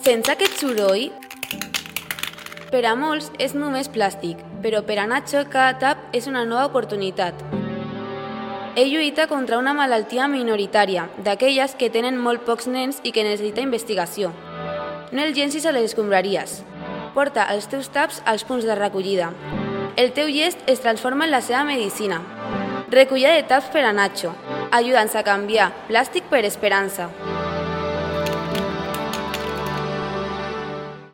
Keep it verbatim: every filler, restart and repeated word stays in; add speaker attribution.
Speaker 1: Sents aquest soroll? Per a molts és només plàstic, però per a Nacho cada tap és una nova oportunitat. Ell lluita contra una malaltia minoritària, d'aquelles que tenen molt pocs nens i que necessita investigació. No el llencis a les escombraries. Porta els teus taps als punts de recollida. El teu llest es transforma en la seva medicina. Recollida de taps per a Nacho, ajudant a canviar plàstic per esperança.